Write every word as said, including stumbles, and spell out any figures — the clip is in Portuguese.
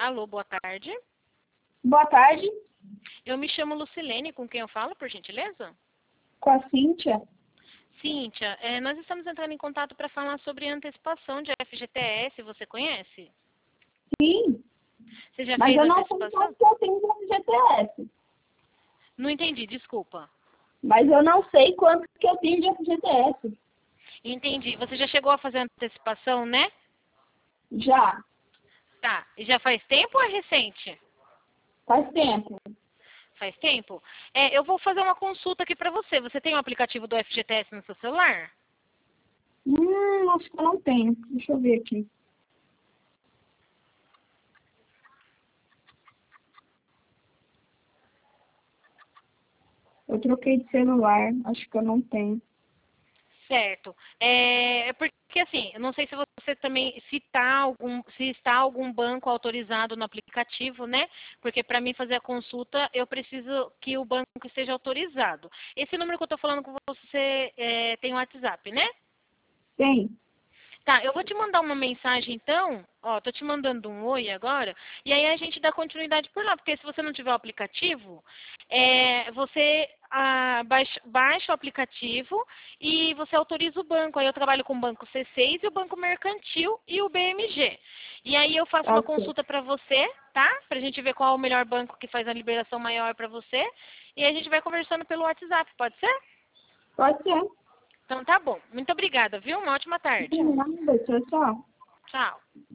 Alô, boa tarde. Boa tarde, Eu me chamo Lucilene, com quem eu falo, por gentileza? com a Cíntia. Cíntia, é, nós estamos entrando em contato para falar sobre antecipação de F G T S, você conhece? Sim, Você já mas fez eu não sei antecipação? quanto que eu tenho de F G T S. Não entendi, desculpa. Mas eu não sei quanto que eu tenho de F G T S. Entendi. Você já chegou a fazer antecipação, né? Já, Tá. E já faz tempo ou é recente? faz tempo. Faz tempo? É, eu vou fazer uma consulta aqui para você. Você tem o aplicativo do F G T S no seu celular? Hum, acho que eu não tenho. Deixa eu ver aqui. Eu troquei de celular, acho que eu não tenho. Certo. É, é porque assim, eu não sei se você também, se tá algum, se está algum banco autorizado no aplicativo, né? Porque para mim fazer a consulta, eu preciso que o banco esteja autorizado. Esse número que eu estou falando com você é, tem o WhatsApp, né? Tem. Tá, eu vou te mandar uma mensagem então, ó, tô te mandando um oi agora, e aí a gente dá continuidade por lá, porque se você não tiver o aplicativo, é, você ah, baixa, baixa o aplicativo e você autoriza o banco. Aí eu trabalho com o banco C seis e o banco mercantil e o B M G. E aí eu faço uma Ok. consulta para você, tá? Pra gente ver qual é o melhor banco que faz a liberação maior para você. E aí a gente vai conversando pelo WhatsApp, pode ser? Pode ser. Então tá bom. Muito obrigada, viu? Uma ótima tarde. De nada, tchau, tchau. Tchau.